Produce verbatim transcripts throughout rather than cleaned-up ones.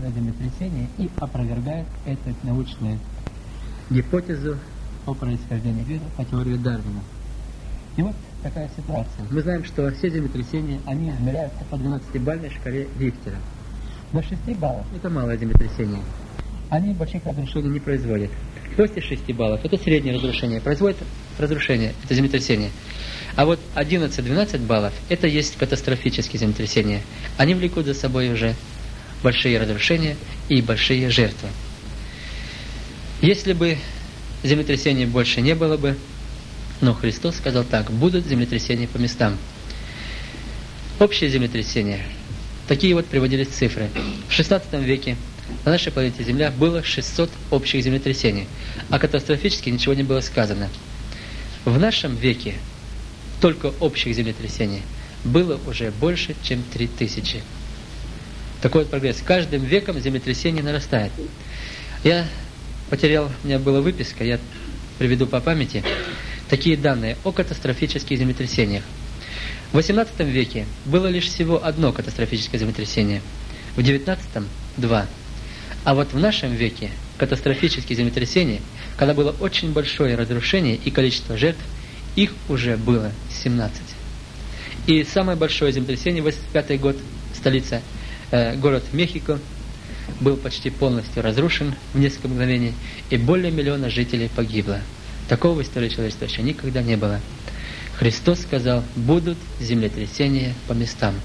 ядерное землетрясение и опровергает эту научную гипотезу о происхождении видов по теории Дарвина. И вот такая ситуация. Мы знаем, что все землетрясения, они измеряются по двенадцатибалльной шкале Рихтера. До шести баллов это малое землетрясение. Они больших разрушений не производят. После шести баллов это среднее разрушение. Производит разрушение, это землетрясение. А вот одиннадцать-двенадцать баллов это есть катастрофические землетрясения. Они влекут за собой уже большие разрушения и большие жертвы. Если бы землетрясений больше не было бы, но Христос сказал так: будут землетрясения по местам. Общие землетрясения. Такие вот приводились цифры. В шестнадцатом веке на нашей планете Земля было шестьсот общих землетрясений, а катастрофически ничего не было сказано. В нашем веке только общих землетрясений было уже больше, чем три тысячи. Такой вот прогресс. Каждым веком землетрясение нарастает. Я потерял, у меня была выписка, я приведу по памяти такие данные о катастрофических землетрясениях. В восемнадцатом веке было лишь всего одно катастрофическое землетрясение, в девятнадцатом – два. А вот в нашем веке катастрофические землетрясения, когда было очень большое разрушение и количество жертв, их уже было семнадцать. И самое большое землетрясение, восемьдесят пятый год, столица, э, город Мехико, был почти полностью разрушен в несколько мгновений, и более миллиона жителей погибло. Такого в истории человечества еще никогда не было. Христос сказал: будут землетрясения по местам.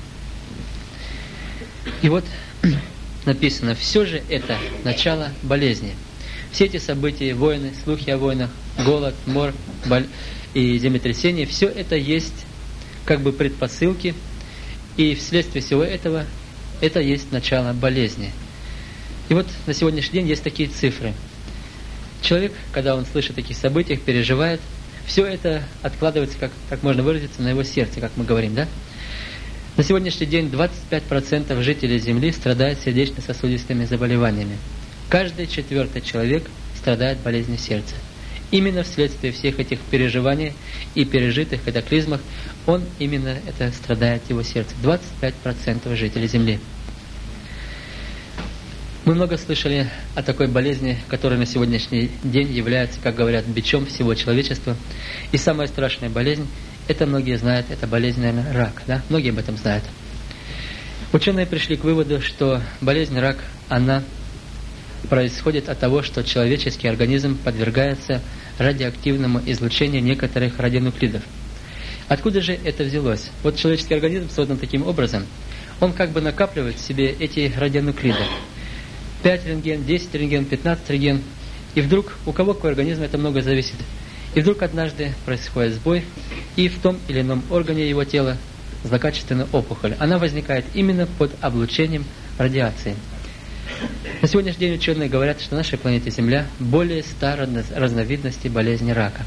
И вот написано: все же это начало болезни. Все эти события, войны, слухи о войнах, голод, мор боль и землетрясения, все это есть как бы предпосылки, и вследствие всего этого это есть начало болезни. И вот на сегодняшний день есть такие цифры. Человек, когда он слышит о таких событиях, переживает, все это откладывается, как, как можно выразиться, на его сердце, как мы говорим, да? На сегодняшний день двадцать пять процентов жителей Земли страдают сердечно-сосудистыми заболеваниями. Каждый четвертый человек страдает болезнью сердца. Именно вследствие всех этих переживаний и пережитых катаклизмах он именно это страдает, его сердце. двадцать пять процентов жителей Земли. Мы много слышали о такой болезни, которая на сегодняшний день является, как говорят, бичом всего человечества. И самая страшная болезнь, это многие знают, это болезнь, наверное, рак. Да? Многие об этом знают. Ученые пришли к выводу, что болезнь рак, она происходит от того, что человеческий организм подвергается радиоактивному излучению некоторых радионуклидов. Откуда же это взялось? Вот человеческий организм создан таким образом, он как бы накапливает в себе эти радионуклиды. пять рентген, десять рентген, пятнадцать рентген. И вдруг, у кого какой организм, это много зависит. И вдруг однажды происходит сбой, и в том или ином органе его тела злокачественная опухоль. Она возникает именно под облучением радиации. На сегодняшний день ученые говорят, что на нашей планете Земля более ста разновидностей болезни рака.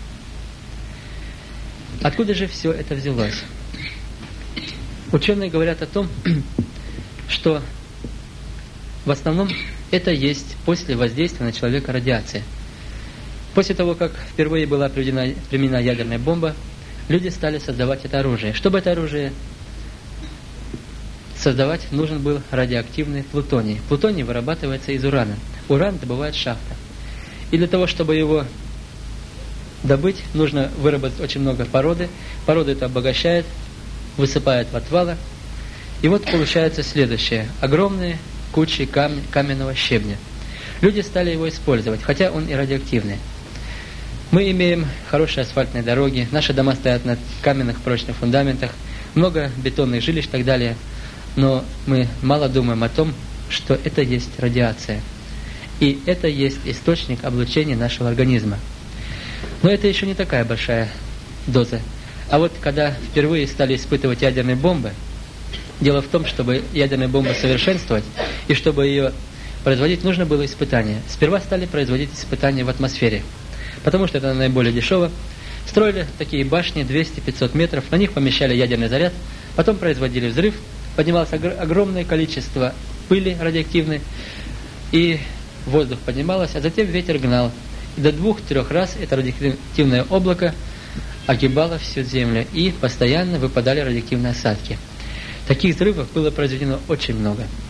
Откуда же все это взялось? Ученые говорят о том, что в основном это есть после воздействия на человека радиации. После того, как впервые была применена, применена ядерная бомба, люди стали создавать это оружие. Чтобы это оружие создавать, нужен был радиоактивный плутоний. Плутоний вырабатывается из урана. Уран добывает шахта. И для того, чтобы его добыть, нужно выработать очень много породы. Породу это обогащает, высыпает в отвалы. И вот получается следующее. Огромные кучи кам- каменного щебня. Люди стали его использовать, хотя он и радиоактивный. Мы имеем хорошие асфальтные дороги, наши дома стоят на каменных прочных фундаментах, много бетонных жилищ и так далее. Но мы мало думаем о том, что это есть радиация. И это есть источник облучения нашего организма. Но это еще не такая большая доза. А вот когда впервые стали испытывать ядерные бомбы, дело в том, чтобы ядерную бомбу совершенствовать и чтобы ее производить, нужно было испытание. Сперва стали производить испытания в атмосфере, потому что это наиболее дешево. Строили такие башни двести-пятьсот метров, на них помещали ядерный заряд, потом производили взрыв, поднималось огромное количество пыли радиоактивной, и воздух поднималось, а затем ветер гнал. И до двух-трех раз это радиоактивное облако огибало всю Землю, и постоянно выпадали радиоактивные осадки. Таких взрывов было произведено очень много.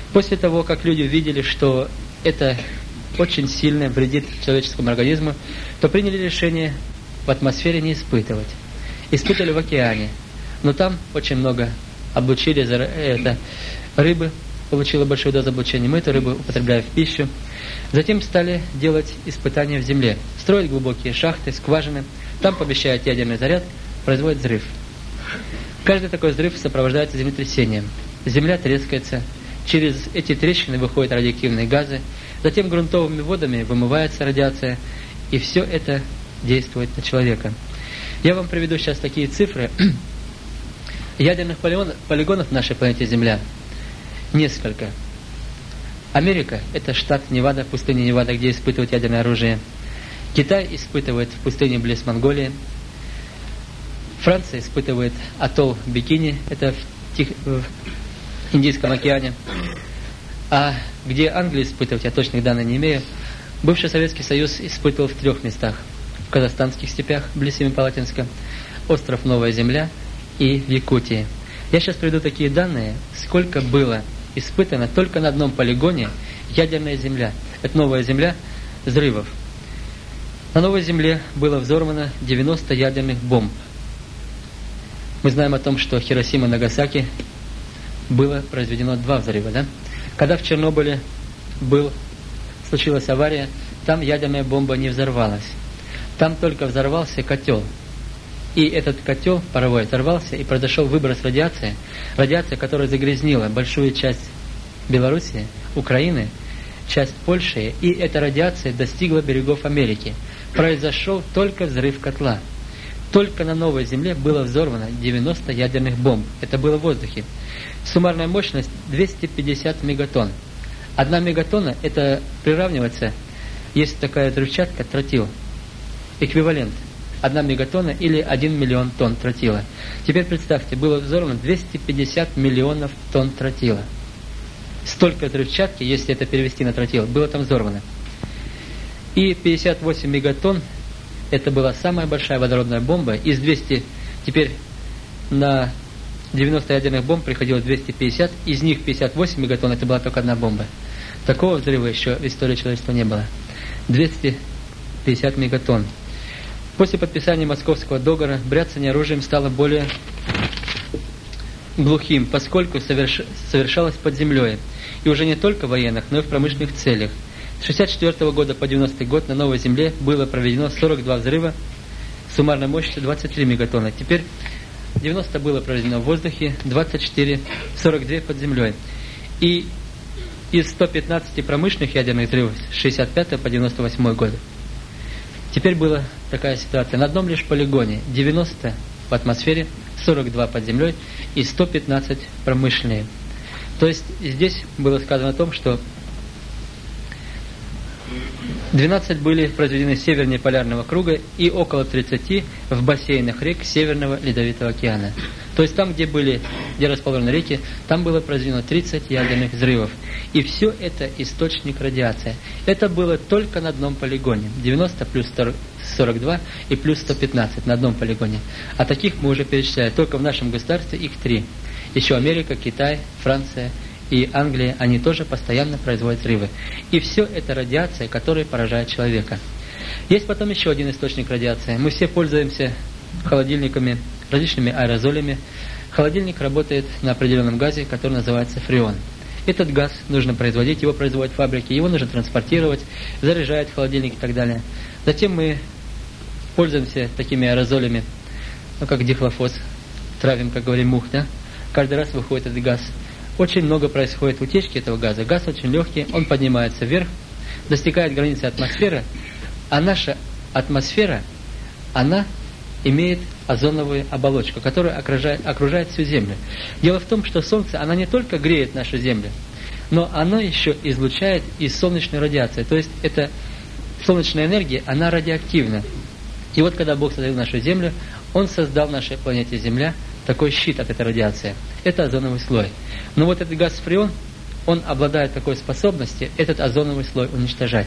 После того, как люди увидели, что это очень сильно вредит человеческому организму, то приняли решение в атмосфере не испытывать. Испытывали в океане. Но там очень много облучили, это, рыбы получила большую дозу облучения. Мы эту рыбу употребляем в пищу. Затем стали делать испытания в земле. Строить глубокие шахты, скважины. Там помещают ядерный заряд, производят взрыв. Каждый такой взрыв сопровождается землетрясением. Земля трескается. Через эти трещины выходят радиоактивные газы. Затем грунтовыми водами вымывается радиация. И все это действует на человека. Я вам приведу сейчас такие цифры. Ядерных полигонов в нашей планете Земля несколько. Америка – это штат Невада, пустыня Невада, где испытывают ядерное оружие. Китай испытывает в пустыне близ Монголии. Франция испытывает атолл Бикини, это в, Тих... в Индийском океане. А где Англия испытывает, я точных данных не имею, бывший Советский Союз испытывал в трех местах. В казахстанских степях, близ Семипалатинска, остров Новая Земля и в Якутии. Я сейчас приведу такие данные, сколько было испытано только на одном полигоне ядерная земля. Это Новая Земля взрывов. На Новой Земле было взорвано девяносто ядерных бомб. Мы знаем о том, что в Хиросима и Нагасаки было произведено два взрыва. Да? Когда в Чернобыле был, случилась авария, там ядерная бомба не взорвалась. Там только взорвался котел. И этот котел паровой взорвался, и произошел выброс радиации. Радиация, которая загрязнила большую часть Белоруссии, Украины, часть Польши. И эта радиация достигла берегов Америки. Произошел только взрыв котла. Только на Новой Земле было взорвано девяносто ядерных бомб. Это было в воздухе. Суммарная мощность двести пятьдесят мегатонн. Одна мегатонна, это приравнивается, есть такая взрывчатка, тротил. Эквивалент. Одна мегатонна или один миллион тонн тротила. Теперь представьте, было взорвано двести пятьдесят миллионов тонн тротила. Столько взрывчатки, если это перевести на тротил, было там взорвано. И пятьдесят восемь мегатонн, это была самая большая водородная бомба. Из двухсот, теперь на девяносто ядерных бомб приходилось двести пятьдесят, из них пятьдесят восемь мегатонн, это была только одна бомба. Такого взрыва еще в истории человечества не было. двести пятьдесят мегатонн. После подписания Московского договора бряцание оружием стало более глухим, поскольку соверш... совершалось под землей. И уже не только в военных, но и в промышленных целях. С шестьдесят четвёртого года по девяностый год на Новой Земле было проведено сорок два взрыва, суммарной мощностью двадцать три мегатонны. Теперь девяносто было проведено в воздухе, двадцать четыре, сорок два под землей. И из ста пятнадцати промышленных ядерных взрывов с шестьдесят пятого по девяносто восьмой год. Теперь была такая ситуация. На одном лишь полигоне девяносто в атмосфере, сорок два под землей и сто пятнадцать промышленные. То есть здесь было сказано о том, что двенадцать были произведены севернее полярного круга и около тридцати в бассейнах рек Северного Ледовитого океана. То есть там, где были, где расположены реки, там было произведено тридцать ядерных взрывов. И все это источник радиации. Это было только на одном полигоне. девяносто плюс сорок два и плюс сто пятнадцать на одном полигоне. А таких мы уже перечисляли. Только в нашем государстве их три. Еще Америка, Китай, Франция и Англия, они тоже постоянно производят взрывы. И все это радиация, которая поражает человека. Есть потом еще один источник радиации. Мы все пользуемся холодильниками, различными аэрозолями. Холодильник работает на определенном газе, который называется фреон. Этот газ нужно производить, его производят фабрики, его нужно транспортировать, заряжать в холодильник и так далее. Затем мы пользуемся такими аэрозолями, ну как дихлофос, травим, как говорим, мух, да? Каждый раз выходит этот газ. Очень много происходит утечки этого газа. Газ очень легкий, он поднимается вверх, достигает границы атмосферы, а наша атмосфера, она имеет озоновую оболочку, которая окружает, окружает всю Землю. Дело в том, что Солнце, оно не только греет нашу Землю, но оно еще излучает и солнечную радиацию. То есть эта солнечная энергия, она радиоактивна. И вот когда Бог создал нашу Землю, Он создал в нашей планете Земля такой щит от этой радиации. Это озоновый слой. Но вот этот газ фреон, он обладает такой способностью этот озоновый слой уничтожать.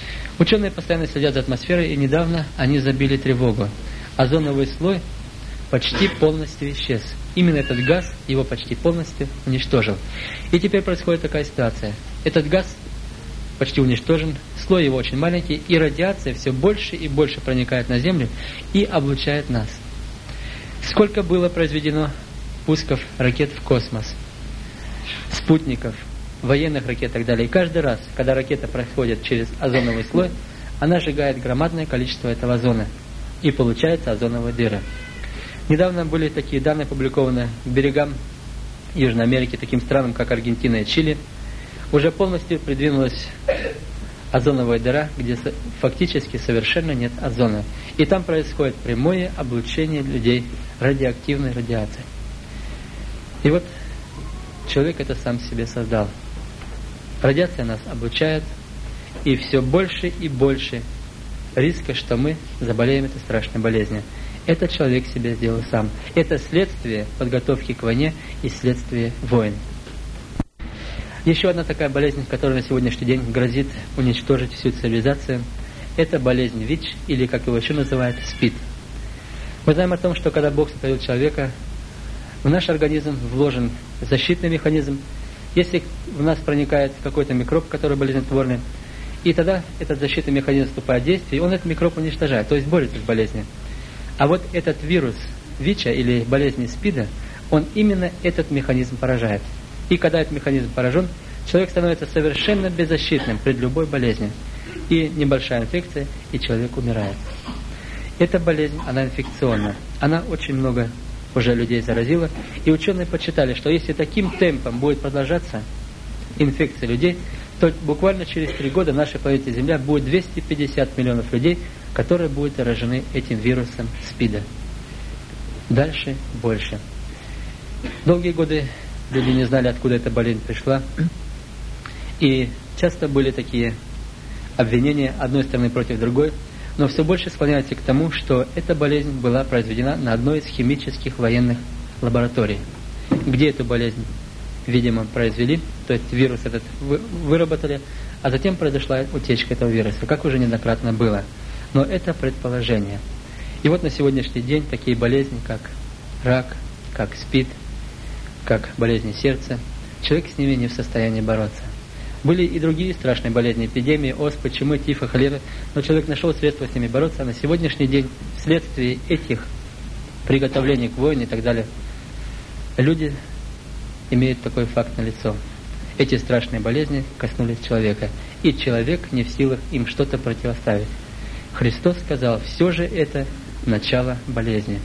Ученые постоянно следят за атмосферой, и недавно они забили тревогу. Озоновый слой почти полностью исчез. Именно этот газ его почти полностью уничтожил. И теперь происходит такая ситуация. Этот газ почти уничтожен, слой его очень маленький, и радиация все больше и больше проникает на Землю и облучает нас. Сколько было произведено пусков ракет в космос, спутников, военных ракет и так далее. И каждый раз, когда ракета проходит через озоновый слой, она сжигает громадное количество этого озона. И получается озоновая дыра. Недавно были такие данные опубликованы к берегам Южной Америки, таким странам, как Аргентина и Чили. Уже полностью придвинулась озоновая дыра, где фактически совершенно нет озона. И там происходит прямое облучение людей радиоактивной радиацией. И вот человек это сам себе создал. Радиация нас облучает, и все больше и больше риска, что мы заболеем этой страшной болезнью. Это человек себе сделал сам. Это следствие подготовки к войне и следствие войн. Еще одна такая болезнь, которая на сегодняшний день грозит уничтожить всю цивилизацию, это болезнь ВИЧ, или, как его еще называют, СПИД. Мы знаем о том, что когда Бог сотворил человека, в наш организм вложен защитный механизм. Если в нас проникает какой-то микроб, который болезнетворный, и тогда этот защитный механизм вступает в действие, и он этот микроб уничтожает, то есть борется с болезнью. А вот этот вирус ВИЧа или болезни СПИДа, он именно этот механизм поражает. И когда этот механизм поражен, человек становится совершенно беззащитным пред любой болезнью. И небольшая инфекция, и человек умирает. Эта болезнь, она инфекционна. Она очень много уже людей заразила. И ученые подсчитали, что если таким темпом будет продолжаться инфекция людей, то буквально через три года на нашей планете Земля будет двести пятьдесят миллионов людей, которые будут заражены этим вирусом СПИДа. Дальше больше. Долгие годы люди не знали, откуда эта болезнь пришла. И часто были такие обвинения одной стороны против другой, но все больше склоняется к тому, что эта болезнь была произведена на одной из химических военных лабораторий. Где эту болезнь, видимо, произвели, то есть вирус этот выработали, а затем произошла утечка этого вируса, как уже неоднократно было. Но это предположение. И вот на сегодняшний день такие болезни, как рак, как СПИД, как болезни сердца, человек с ними не в состоянии бороться. Были и другие страшные болезни, эпидемии, оспы, чумы, тифа, холеры, но человек нашел средства с ними бороться, а на сегодняшний день вследствие этих приготовлений к войне и так далее, люди имеют такой факт налицо. Эти страшные болезни коснулись человека, и человек не в силах им что-то противоставить. Христос сказал, все же это начало болезни.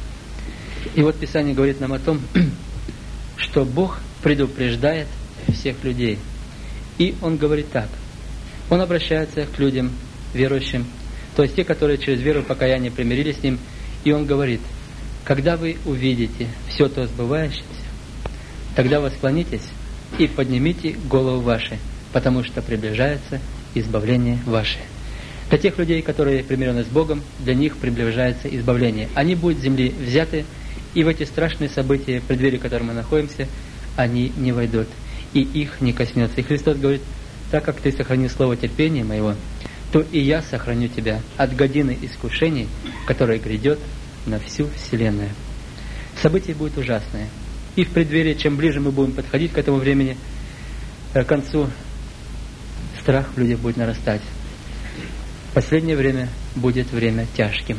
И вот Писание говорит нам о том, что Бог предупреждает всех людей. И Он говорит так. Он обращается к людям верующим, то есть те, которые через веру и покаяние примирились с Ним. И Он говорит, когда вы увидите все то сбывающееся, тогда восклонитесь и поднимите голову ваши, потому что приближается избавление ваше. Для тех людей, которые примирены с Богом, для них приближается избавление. Они будут с земли взяты, и в эти страшные события, в преддверии которых мы находимся, они не войдут, и их не коснется. И Христос говорит, так как ты сохранил слово терпения моего, то и я сохраню тебя от годины искушений, которое грядет на всю вселенную. События будут ужасные. И в преддверии, чем ближе мы будем подходить к этому времени, к концу, страх в людях будет нарастать. Последнее время будет время тяжким.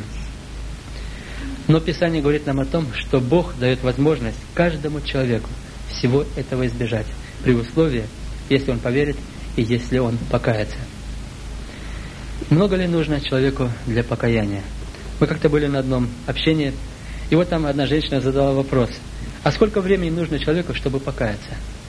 Но Писание говорит нам о том, что Бог дает возможность каждому человеку всего этого избежать, при условии, если он поверит и если он покается. Много ли нужно человеку для покаяния? Мы как-то были на одном общении, и вот там одна женщина задала вопрос, а сколько времени нужно человеку, чтобы покаяться?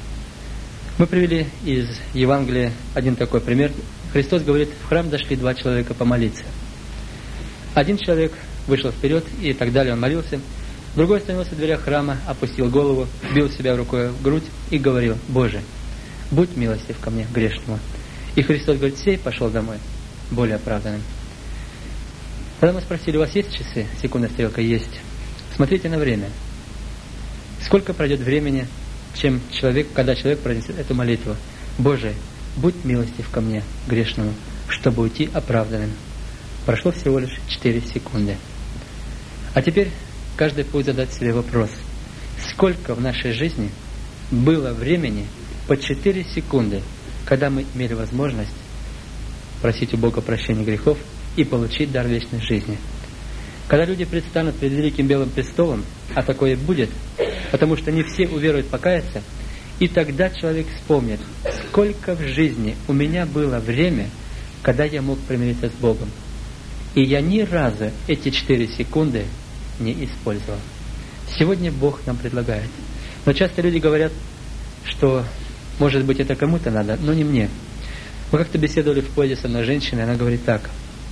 Мы привели из Евангелия один такой пример. Христос говорит, в храм зашли два человека помолиться. Один человек вышел вперед и так далее, он молился. Другой остановился в дверях храма, опустил голову, бил себя рукой в грудь и говорил, Боже, будь милостив ко мне, грешному. И Христос говорит, сей пошел домой, более оправданным. Когда мы спросили, у вас есть часы? Секундная стрелка есть. Смотрите на время. Сколько пройдет времени, чем человек, когда человек произнесет эту молитву? Боже, будь милостив ко мне, грешному, чтобы уйти оправданным. Прошло всего лишь четыре секунды. А теперь каждый пусть задать себе вопрос. Сколько в нашей жизни было времени по четыре секунды, когда мы имели возможность просить у Бога прощения грехов и получить дар вечной жизни? Когда люди предстанут перед Великим Белым Престолом, а такое будет, потому что не все уверуют покаяться, и тогда человек вспомнит, сколько в жизни у меня было время, когда я мог примириться с Богом. И я ни разу эти четыре секунды не использовал. Сегодня Бог нам предлагает. Но часто люди говорят, что, может быть, это кому-то надо, но не мне. Мы как-то беседовали в поезде с одной женщиной, она говорит так.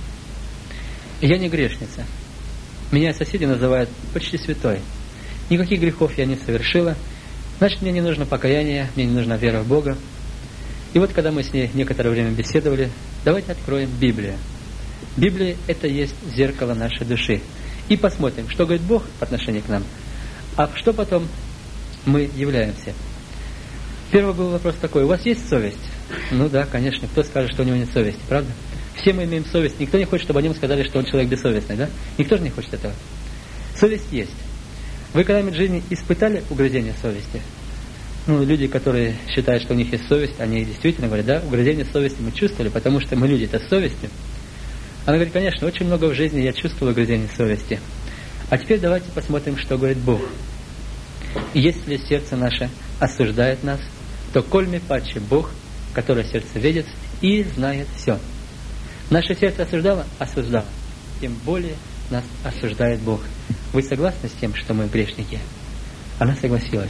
Я не грешница. Меня соседи называют почти святой. Никаких грехов я не совершила. Значит, мне не нужно покаяние, мне не нужна вера в Бога. И вот, когда мы с ней некоторое время беседовали, давайте откроем Библию. Библия – это есть зеркало нашей души. И посмотрим, что говорит Бог по отношению к нам, а что потом мы являемся. Первый был вопрос такой. У вас есть совесть? Ну да, конечно. Кто скажет, что у него нет совести, правда? Все мы имеем совесть. Никто не хочет, чтобы о нем сказали, что он человек бессовестный, да? Никто же не хочет этого. Совесть есть. Вы когда-нибудь в жизни испытали угрызение совести? Ну, люди, которые считают, что у них есть совесть, они действительно говорят, да, угрызение совести мы чувствовали, потому что мы люди-то с совестью. Она говорит, конечно, очень много в жизни я чувствовала угрызение совести. А теперь давайте посмотрим, что говорит Бог. Если сердце наше осуждает нас, то кольми паче Бог, который сердце видит и знает все. Наше сердце осуждало? Осуждало. Тем более нас осуждает Бог. Вы согласны с тем, что мы грешники? Она согласилась.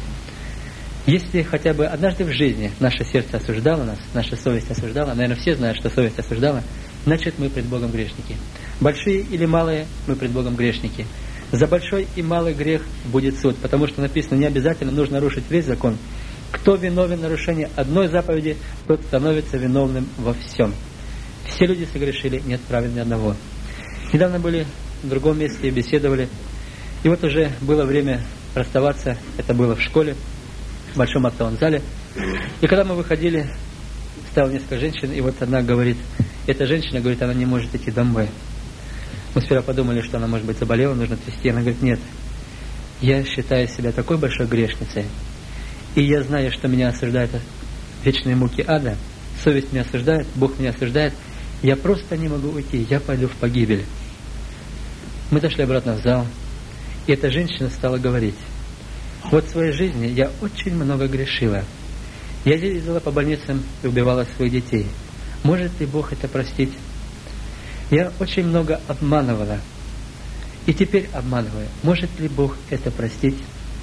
Если хотя бы однажды в жизни наше сердце осуждало нас, наша совесть осуждала, наверное, все знают, что совесть осуждала, значит, мы пред Богом грешники. Большие или малые, мы пред Богом грешники. За большой и малый грех будет суд, потому что написано, не обязательно нужно нарушить весь закон. Кто виновен в нарушении одной заповеди, тот становится виновным во всем. Все люди согрешили, нет правил ни одного. Недавно были в другом месте и беседовали. И вот уже было время расставаться, это было в школе, в большом актовом зале. И когда мы выходили, стало несколько женщин, и вот одна говорит, эта женщина говорит, она не может идти домой. Мы сперва подумали, что она, может быть, заболела, нужно отвезти. Она говорит, нет, я считаю себя такой большой грешницей, и я знаю, что меня осуждают вечные муки ада, совесть меня осуждает, Бог меня осуждает, я просто не могу уйти, я пойду в погибель. Мы зашли обратно в зал, и эта женщина стала говорить, вот в своей жизни я очень много грешила. Я ездила по больницам и убивала своих детей. Может ли Бог это простить? Я очень много обманывала. И теперь обманываю. Может ли Бог это простить?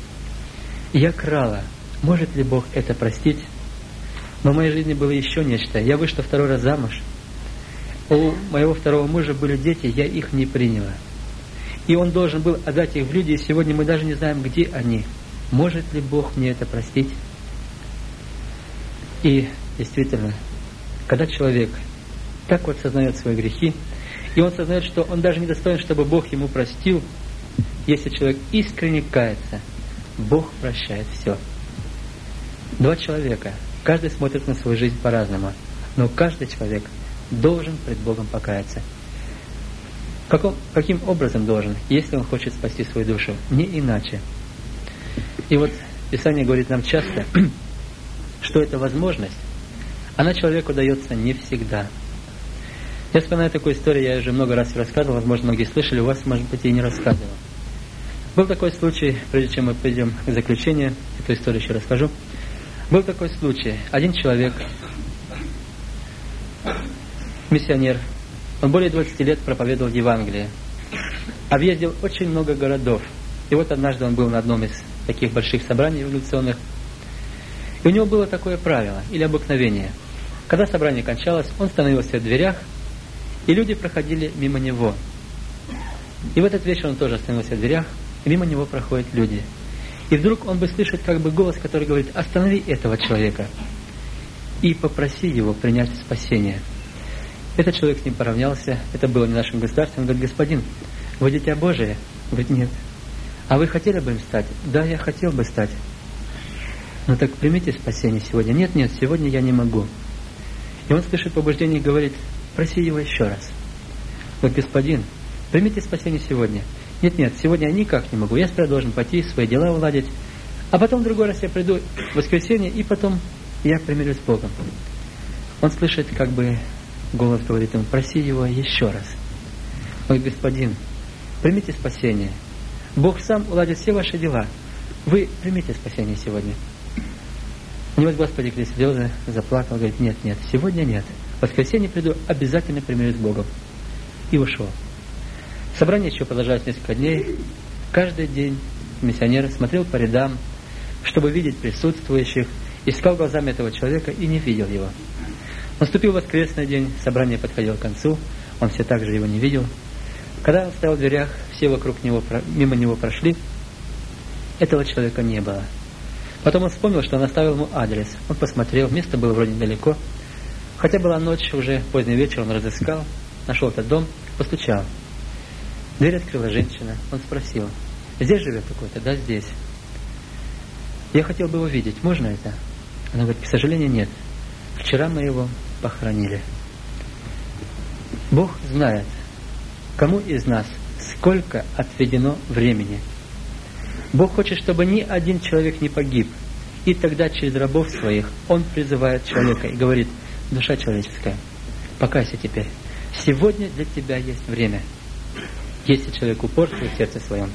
Я крала. Может ли Бог это простить? Но в моей жизни было еще нечто. Я вышла второй раз замуж. У моего второго мужа были дети, я их не приняла. И он должен был отдать их в люди, и сегодня мы даже не знаем, где они. Может ли Бог мне это простить? И действительно, когда человек так вот сознает свои грехи, и он сознает, что он даже не достоин, чтобы Бог ему простил, если человек искренне кается, Бог прощает все. Два человека, каждый смотрит на свою жизнь по-разному, но каждый человек должен пред Богом покаяться. Каком, каким образом должен, если он хочет спасти свою душу? Не иначе. И вот Писание говорит нам часто, что эта возможность, она человеку дается не всегда. Я вспоминаю такую историю, я уже много раз рассказывал, возможно, многие слышали, у вас, может быть, и не рассказывал. Был такой случай, прежде чем мы пойдем к заключению, эту историю еще расскажу. Был такой случай, один человек, миссионер, он более двадцати лет проповедовал Евангелие, объездил очень много городов. И вот однажды он был на одном из таких больших собраний революционных, и у него было такое правило или обыкновение. Когда собрание кончалось, он становился в дверях, и люди проходили мимо него. И в этот вечер он тоже остановился в дверях, и мимо него проходят люди. И вдруг он бы слышит как бы голос, который говорит: останови этого человека и попроси его принять спасение. Этот человек с ним поравнялся, это было не нашим государством, он говорит: господин, вы дитя Божие? Он говорит: нет. А вы хотели бы им стать? Да, я хотел бы стать. Ну так примите спасение сегодня. Нет, нет, сегодня я не могу. И он слышит побуждение и говорит: проси его еще раз. Вот, господин, примите спасение сегодня. нет-нет, сегодня я никак не могу, я сперва должен пойти, свои дела уладить, а потом в другой раз я приду в воскресенье, и потом я примирюсь с Богом. Он слышит, как бы голос говорит ему: проси его еще раз. Он говорит: господин, примите спасение. Бог сам уладит все ваши дела. Вы примите спасение сегодня. У него, Господи, крестил слезы, заплакал, говорит: нет, нет, сегодня нет. В воскресенье приду, обязательно примирюсь с Богом. И ушел. Собрание еще продолжалось несколько дней. Каждый день миссионер смотрел по рядам, чтобы видеть присутствующих, искал глазами этого человека и не видел его. Наступил воскресный день, собрание подходило к концу, он все так же его не видел. Когда он стоял в дверях, все вокруг него, мимо него прошли, этого человека не было. Потом он вспомнил, что он оставил ему адрес. Он посмотрел, место было вроде недалеко. Хотя была ночь, уже поздний вечер, он разыскал, нашел этот дом, постучал. Дверь открыла женщина. Он спросил: здесь живет такой-то? Да, здесь. Я хотел бы его видеть, можно это? Она говорит: к сожалению, нет. Вчера мы его похоронили. Бог знает, кому из нас сколько отведено времени. Бог хочет, чтобы ни один человек не погиб. И тогда через рабов своих Он призывает человека и говорит: душа человеческая, покайся теперь. Сегодня для тебя есть время. Если человек упорствует в сердце своем.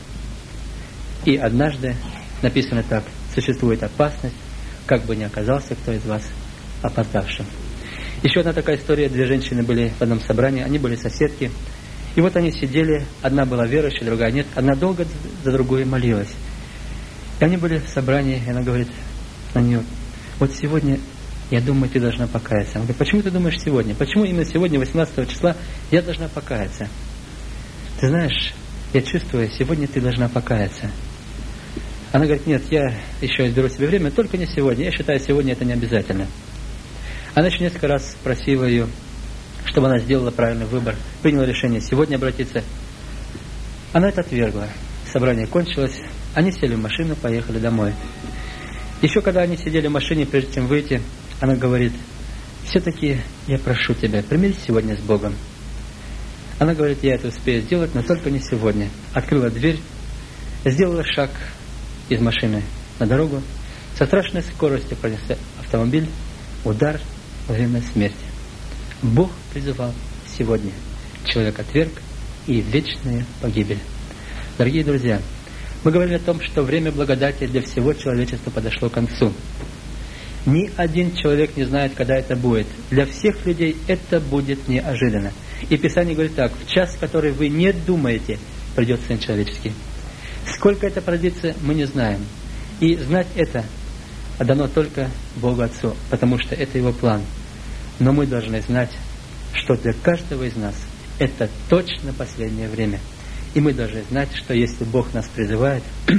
И однажды, написано так: существует опасность, как бы ни оказался кто из вас опоздавшим. Еще одна такая история. Две женщины были в одном собрании, они были соседки. И вот они сидели, одна была верующая, другая нет. Одна долго за другой молилась. И они были в собрании, и она говорит на нее: вот сегодня, я думаю, ты должна покаяться. Она говорит: почему ты думаешь сегодня? Почему именно сегодня, восемнадцатого числа, я должна покаяться? Ты знаешь, я чувствую, сегодня ты должна покаяться. Она говорит: нет, я еще изберу себе время, только не сегодня. Я считаю, сегодня это не обязательно. Она еще несколько раз просила ее, чтобы она сделала правильный выбор, приняла решение сегодня обратиться. Она это отвергла. Собрание кончилось, они сели в машину, поехали домой. Еще когда они сидели в машине, прежде чем выйти, она говорит: все-таки я прошу тебя, примирись сегодня с Богом. Она говорит: я это успею сделать, но только не сегодня. Открыла дверь, сделала шаг из машины на дорогу, со страшной скоростью пронесся автомобиль, удар, время смерти. Бог призывал сегодня. Человек отверг, и вечная погибель. Дорогие друзья, мы говорили о том, что время благодати для всего человечества подошло к концу. Ни один человек не знает, когда это будет. Для всех людей это будет неожиданно. И Писание говорит так: в час, в который вы не думаете, придет Сын Человеческий. Сколько это продлится, мы не знаем. И знать это дано только Богу Отцу, потому что это Его план. Но мы должны знать, что для каждого из нас это точно последнее время. И мы должны знать, что если Бог нас призывает,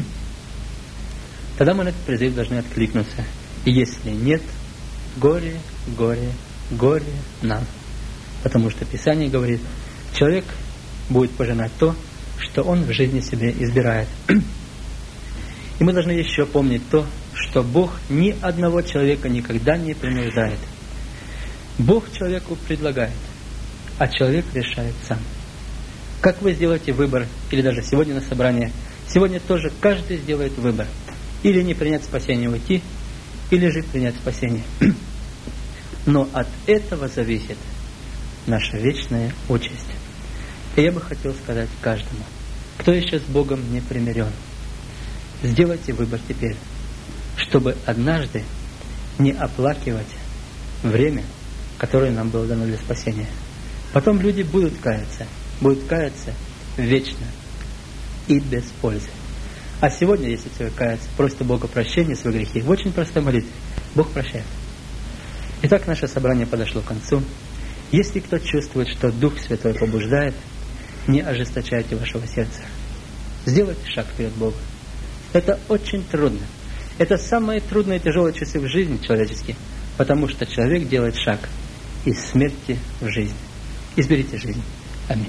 тогда мы на этот призыв должны откликнуться. И если нет, горе, горе, горе нам. Потому что Писание говорит: человек будет пожинать то, что он в жизни себе избирает. И мы должны еще помнить то, что Бог ни одного человека никогда не принуждает. Бог человеку предлагает, а человек решает сам. Как вы сделаете выбор, или даже сегодня на собрании, сегодня тоже каждый сделает выбор. Или не принять спасение, уйти, или же принять спасение. Но от этого зависит наша вечная участь. И я бы хотел сказать каждому, кто еще с Богом не примирен: сделайте выбор теперь, чтобы однажды не оплакивать время, которое нам было дано для спасения. Потом люди будут каяться, будут каяться вечно и без пользы. А сегодня, если человек кается, просит у Бога прощения за свои грехи, в очень простой молитве Бог прощает. Итак, наше собрание подошло к концу. Если кто чувствует, что Дух Святой побуждает, не ожесточайте вашего сердца. Сделайте шаг вперед Бога. Это очень трудно. Это самые трудные и тяжелые часы в жизни человеческие, потому что человек делает шаг из смерти в жизнь. Изберите жизнь. Аминь.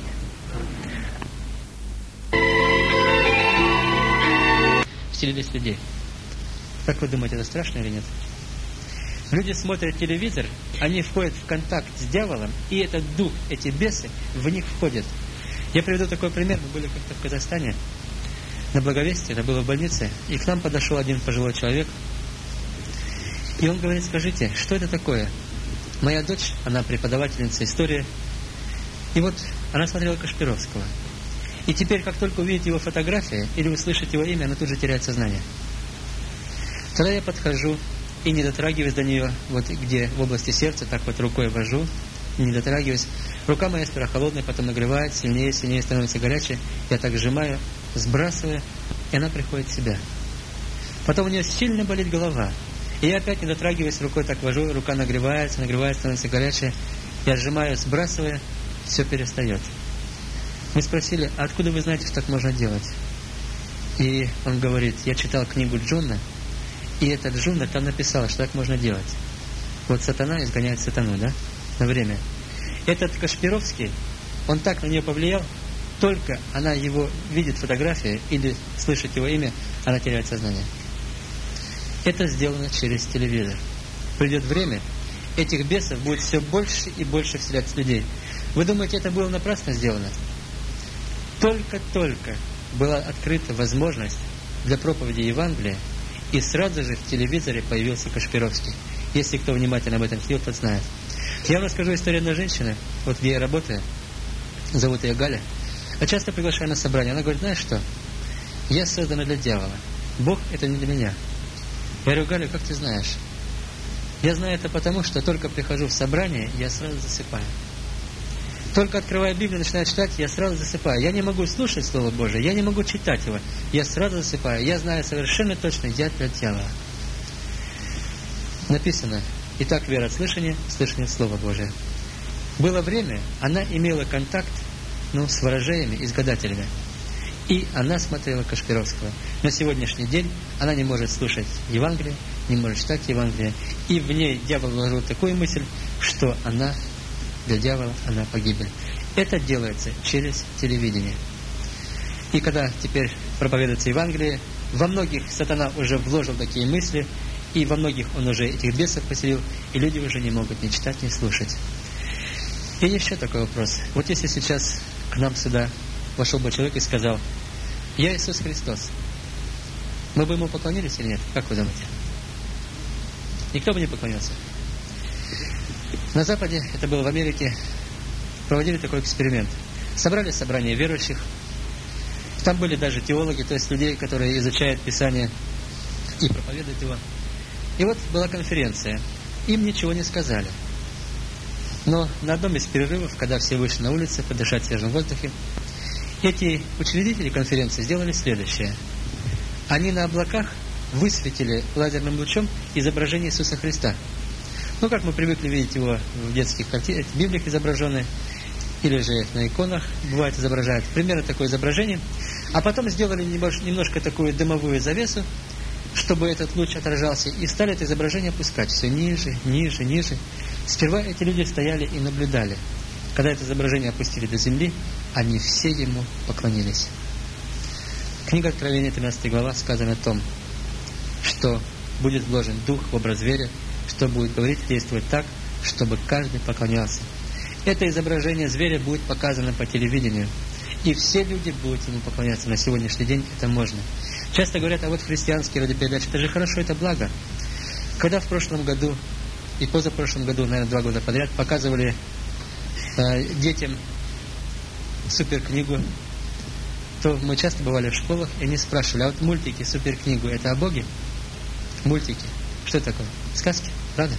Вселились людей. Как вы думаете, это страшно или нет? Люди смотрят телевизор, они входят в контакт с дьяволом, и этот дух, эти бесы в них входят. Я приведу такой пример. Мы были как-то в Казахстане на Благовестии, это было в больнице, и к нам подошел один пожилой человек, и он говорит: скажите, что это такое? Моя дочь, она преподавательница истории, и вот она смотрела Кашпировского. И теперь, как только увидите его фотографии или услышите его имя, она тут же теряет сознание. Тогда я подхожу и не дотрагиваюсь до нее, вот где в области сердца, так вот рукой вожу, не дотрагиваюсь. Рука моя сперва холодная, потом нагревает, сильнее, сильнее становится горячей. Я так сжимаю, сбрасываю, и она приходит в себя. Потом у нее сильно болит голова. И я опять не дотрагиваюсь, рукой так вожу, рука нагревается, нагревается, становится горячей. Я сжимаю, сбрасываю, все перестает. Мы спросили: а откуда вы знаете, что так можно делать? И он говорит: я читал книгу Джона, и этот Джона там написал, что так можно делать. Вот сатана изгоняет сатану, да, на время. Этот Кашпировский, он так на нее повлиял, только она его видит фотографии или слышит его имя, она теряет сознание. Это сделано через телевизор. Придет время, этих бесов будет все больше и больше вселяться в людей. Вы думаете, это было напрасно сделано? Только-только была открыта возможность для проповеди Евангелия, и сразу же в телевизоре появился Кашпировский. Если кто внимательно об этом следил, тот знает. Я вам расскажу историю одной женщины, вот где я работаю, зовут ее Галя. Я часто приглашаю на собрание. Она говорит: знаешь что, я создана для дьявола. Бог — это не для меня. Я говорю: Галя, как ты знаешь? Я знаю это потому, что только прихожу в собрание, я сразу засыпаю. Только открываю Библию, начинаю читать, я сразу засыпаю. Я не могу слушать Слово Божие, я не могу читать его. Я сразу засыпаю. Я знаю совершенно точно, я для дьявола. Написано: итак, вера от слышания, слышание Слова Божия. Было время, она имела контакт, ну, с ворожеями и с гадателями. И она смотрела Кашпировского. На сегодняшний день она не может слушать Евангелие, не может читать Евангелие. И в ней дьявол вложил такую мысль, что она, для дьявола, она погибель. Это делается через телевидение. И когда теперь проповедуется Евангелие, во многих сатана уже вложил такие мысли, и во многих он уже этих бесов поселил, и люди уже не могут ни читать, ни слушать. И еще такой вопрос. Вот если сейчас к нам сюда вошел бы человек и сказал: я Иисус Христос, мы бы ему поклонились или нет? Как вы думаете? Никто бы не поклонился. На Западе, это было в Америке, проводили такой эксперимент. Собрали собрание верующих. Там были даже теологи, то есть людей, которые изучают Писание и проповедуют его. И вот была конференция. Им ничего не сказали. Но на одном из перерывов, когда все вышли на улицу подышать свежим воздухом, эти учредители конференции сделали следующее. Они на облаках высветили лазерным лучом изображение Иисуса Христа. Ну, как мы привыкли видеть его в детских картинах, в Библиях изображенные, или же на иконах бывает изображают. Примерно такое изображение. А потом сделали немножко такую дымовую завесу, чтобы этот луч отражался, и стали это изображение опускать все ниже, ниже, ниже. Сперва эти люди стояли и наблюдали. Когда это изображение опустили до земли, они все ему поклонились. Книга Откровения, тринадцатая глава, сказано о том, что будет вложен дух в образ зверя, что будет говорить, действовать так, чтобы каждый поклонялся. Это изображение зверя будет показано по телевидению, и все люди будут ему поклоняться. На сегодняшний день это можно. Часто говорят: а вот христианские радиопередачи, это же хорошо, это благо. Когда в прошлом году и позапрошлом году, наверное, два года подряд, показывали э, детям суперкнигу, то мы часто бывали в школах, и они спрашивали: а вот мультики, суперкнигу, это о Боге? Мультики. Что такое? Сказки, правда?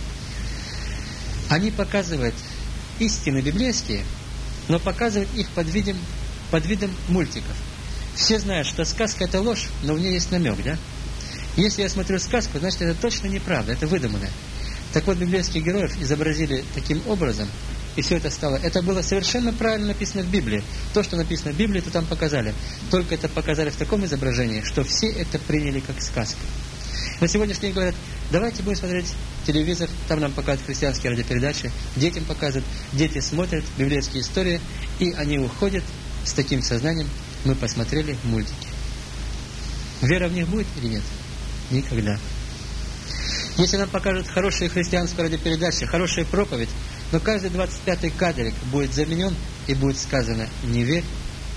Они показывают истины библейские, но показывают их под видом, под видом мультиков. Все знают, что сказка — это ложь, но в ней есть намек, да? Если я смотрю сказку, значит, это точно неправда, это выдуманное. Так вот, библейских героев изобразили таким образом, и все это стало... Это было совершенно правильно написано в Библии. То, что написано в Библии, то там показали. Только это показали в таком изображении, что все это приняли как сказку. На сегодняшний день говорят: давайте будем смотреть телевизор, там нам показывают христианские радиопередачи, детям показывают, дети смотрят библейские истории, и они уходят с таким сознанием: мы посмотрели мультики. Вера в них будет или нет? Никогда. Если нам покажут хорошие христианские радиопередачи, хорошая проповедь, но каждый двадцать пятый кадрик будет заменен, и будет сказано: не верь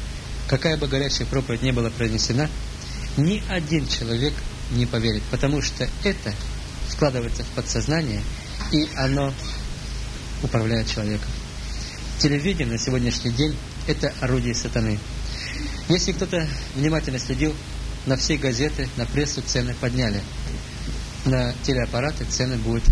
какая бы горячая проповедь не была произнесена, ни один человек не поверит, потому что это вкладывается в подсознание, и оно управляет человеком. Телевидение на сегодняшний день – это орудие сатаны. Если кто-то внимательно следил, на все газеты, на прессу цены подняли. На телеаппараты цены будут...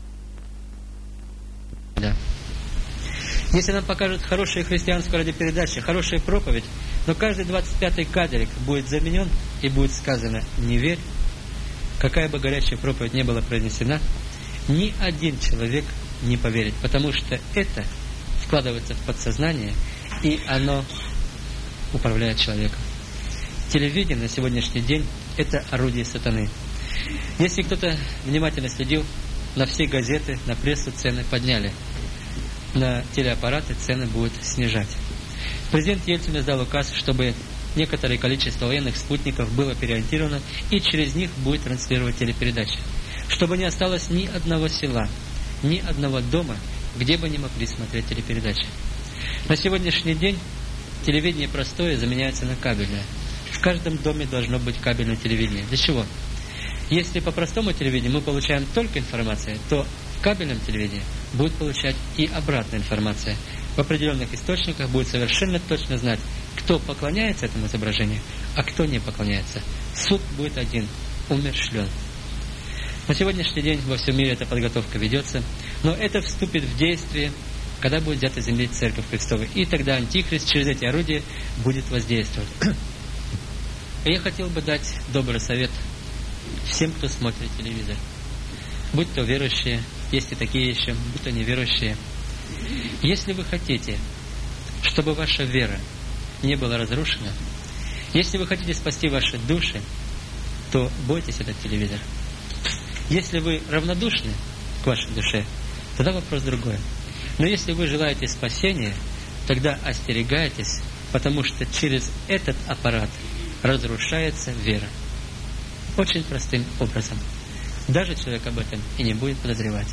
Да. Если нам покажут хорошие христианские радиопередачи, хорошая проповедь, но каждый двадцать пятый кадрик будет заменен и будет сказано: не верь, какая бы горячая проповедь не была произнесена, ни один человек не поверит, потому что это вкладывается в подсознание, и оно управляет человеком. Телевидение на сегодняшний день – это орудие сатаны. Если кто-то внимательно следил, на все газеты, на прессу цены подняли. На телеаппараты цены будут снижать. Президент Ельцин издал указ, чтобы некоторое количество военных спутников было переориентировано, и через них будет транслировать телепередачи. Чтобы не осталось ни одного села, ни одного дома, где бы не могли смотреть телепередачи. На сегодняшний день телевидение простое заменяется на кабельное. В каждом доме должно быть кабельное телевидение. Для чего? Если по простому телевидению мы получаем только информацию, то в кабельном телевидении будет получать и обратная информация. В определенных источниках будет совершенно точно знать, кто поклоняется этому изображению, а кто не поклоняется. Суд будет один – умерщвлен. На сегодняшний день во всем мире эта подготовка ведется, но это вступит в действие, когда будет взята из земли Церковь Христова. И тогда Антихрист через эти орудия будет воздействовать. И я хотел бы дать добрый совет всем, кто смотрит телевизор. Будь то верующие, есть и такие еще, будь то неверующие. Если вы хотите, чтобы ваша вера не была разрушена, если вы хотите спасти ваши души, то бойтесь этот телевизор. Если вы равнодушны к вашей душе, тогда вопрос другой. Но если вы желаете спасения, тогда остерегайтесь, потому что через этот аппарат разрушается вера. Очень простым образом. Даже человек об этом и не будет подозревать.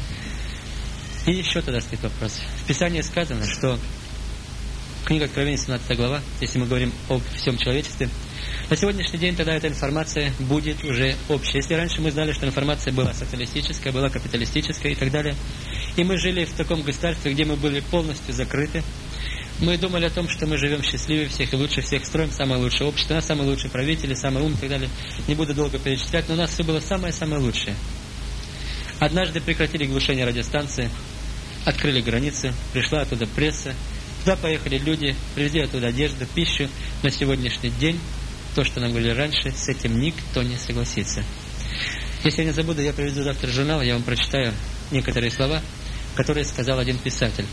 И еще тогда стоит вопрос. В Писании сказано, что книга Откровения, семнадцатая глава, если мы говорим о всем человечестве, на сегодняшний день тогда эта информация будет уже общая. Если раньше мы знали, что информация была социалистическая, была капиталистическая и так далее, и мы жили в таком государстве, где мы были полностью закрыты, мы думали о том, что мы живем счастливее всех и лучше всех, строим самое лучшее общество, у нас самые лучшие правители, самые умные и так далее. Не буду долго перечислять, но у нас все было самое-самое лучшее. Однажды прекратили глушение радиостанции, открыли границы, пришла оттуда пресса, туда поехали люди, привезли оттуда одежду, пищу. На сегодняшний день то, что нам говорили раньше, с этим никто не согласится. Если я не забуду, я приведу завтра журнал, я вам прочитаю некоторые слова, которые сказал один писатель.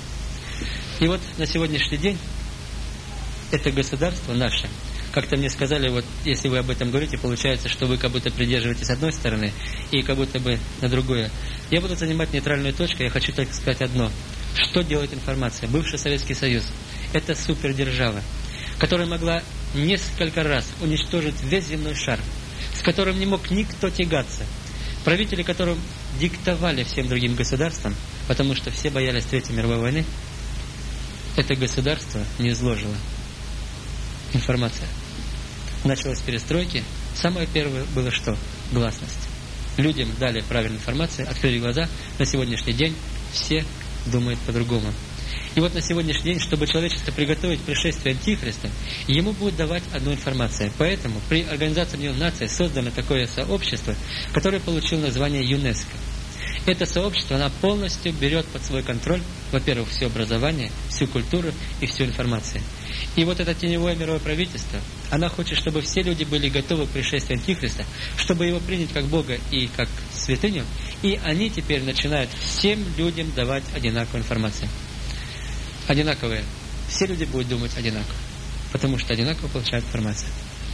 И вот на сегодняшний день это государство наше. Как-то мне сказали, вот если вы об этом говорите, получается, что вы как будто придерживаетесь одной стороны и как будто бы на другое. Я буду занимать нейтральную точку, я хочу только сказать одно. Что делает информация? Бывший Советский Союз – это супердержава, которая могла несколько раз уничтожить весь земной шар, с которым не мог никто тягаться. Правители, которым диктовали всем другим государствам, потому что все боялись Третьей мировой войны, это государство не изложило. Информация. Началась перестройки. Самое первое было что? Гласность. Людям дали правильную информацию, открыли глаза. На сегодняшний день все думают по-другому. И вот на сегодняшний день, чтобы человечество приготовить к пришествию Антихриста, ему будет давать одну информацию. Поэтому при Организации Объединенных Наций создано такое сообщество, которое получило название ЮНЕСКО. Это сообщество, оно полностью берет под свой контроль, во-первых, все образование, всю культуру и всю информацию. И вот это теневое мировое правительство, оно хочет, чтобы все люди были готовы к пришествию Антихриста, чтобы его принять как Бога и как святыню, и они теперь начинают всем людям давать одинаковую информацию. Одинаковые. Все люди будут думать одинаково, потому что одинаково получают информацию.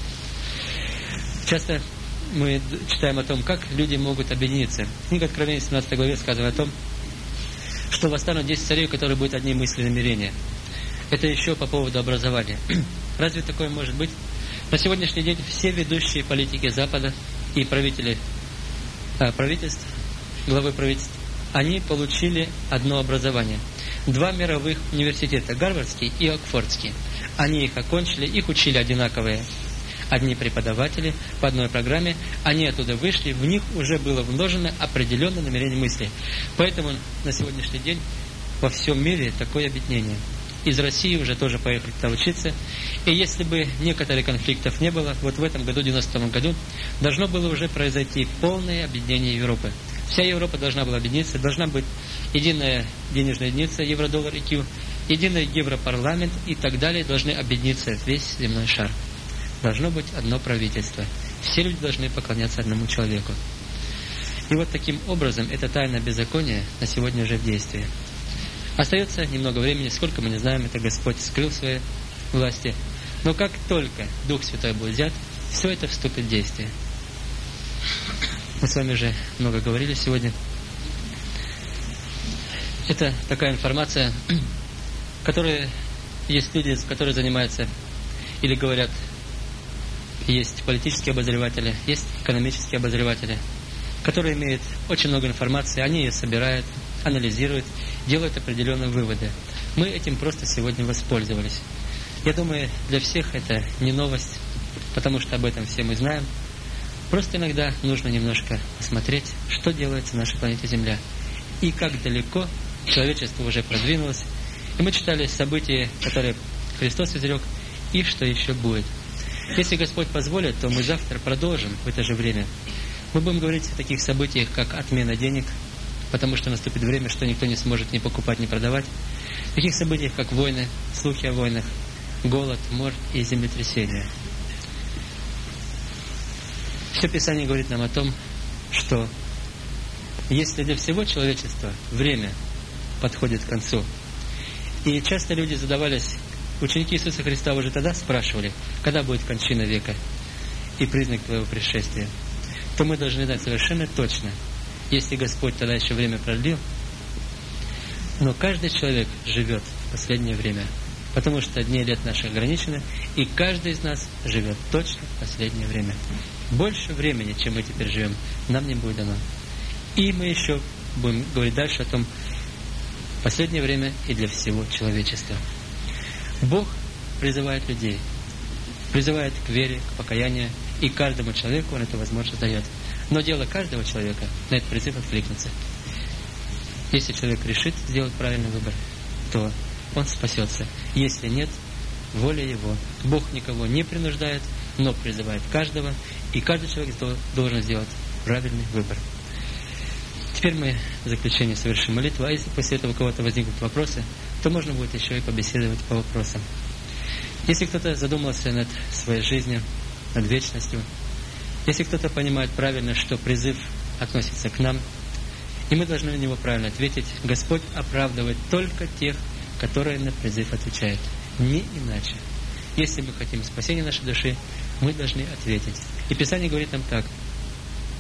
Часто мы читаем о том, как люди могут объединиться. Книга Откровения, семнадцатой главе, сказывает о том, что восстанут десять царей, у которых будет одни мысли и намерения. Это еще по поводу образования. Разве такое может быть? На сегодняшний день все ведущие политики Запада и правители а, правительств, главы правительств, они получили одно образование. два мировых университета, Гарвардский и Оксфордский. Они их окончили, их учили одинаковые одни преподаватели по одной программе, они оттуда вышли, в них уже было вложено определенное намерение мысли. Поэтому на сегодняшний день во всем мире такое объединение. Из России уже тоже поехали туда учиться. И если бы некоторых конфликтов не было, вот в этом году, в девяностом году, должно было уже произойти полное объединение Европы. Вся Европа должна была объединиться, должна быть единая денежная единица, евро-доллар и кью, единый Европарламент и так далее, должны объединиться весь земной шар. Должно быть одно правительство. Все люди должны поклоняться одному человеку. И вот таким образом это тайна беззакония на сегодня уже в действии. Остается немного времени, сколько мы не знаем, это Господь скрыл свои власти. Но как только Дух Святой будет взят, все это вступит в действие. Мы с вами уже много говорили сегодня. Это такая информация, которая есть люди, которые занимаются или говорят, есть политические обозреватели, есть экономические обозреватели, которые имеют очень много информации, они ее собирают, анализируют, делают определенные выводы. Мы этим просто сегодня воспользовались. Я думаю, для всех это не новость, потому что об этом все мы знаем. Просто иногда нужно немножко посмотреть, что делается на нашей планете Земля, и как далеко человечество уже продвинулось. И мы читали события, которые Христос изрек, и что еще будет. Если Господь позволит, то мы завтра продолжим в это же время. Мы будем говорить о таких событиях, как отмена денег, потому что наступит время, что никто не сможет ни покупать, ни продавать. В таких событиях, как войны, слухи о войнах, голод, мор и землетрясения. Все Писание говорит нам о том, что если для всего человечества время подходит к концу, и часто люди задавались, ученики Иисуса Христа уже тогда спрашивали, когда будет кончина века и признак твоего пришествия, то мы должны знать совершенно точно, если Господь тогда еще время продлил, но каждый человек живет в последнее время, потому что дни и лет наших ограничены, и каждый из нас живет точно в последнее время. Больше времени, чем мы теперь живем, нам не будет дано. И мы еще будем говорить дальше о том, последнее время и для всего человечества. Бог призывает людей, призывает к вере, к покаянию, и каждому человеку Он эту возможность дает. Но дело каждого человека на этот призыв откликнуться. Если человек решит сделать правильный выбор, то он спасется. Если нет, воля Его. Бог никого не принуждает, но призывает каждого, и каждый человек должен сделать правильный выбор. Теперь мы в заключение совершим молитву, а если после этого у кого-то возникнут вопросы, то можно будет еще и побеседовать по вопросам. Если кто-то задумался над своей жизнью, над вечностью, если кто-то понимает правильно, что призыв относится к нам, и мы должны на него правильно ответить, Господь оправдывает только тех, которые на призыв отвечают, не иначе. Если мы хотим спасения нашей души, мы должны ответить. И Писание говорит нам так: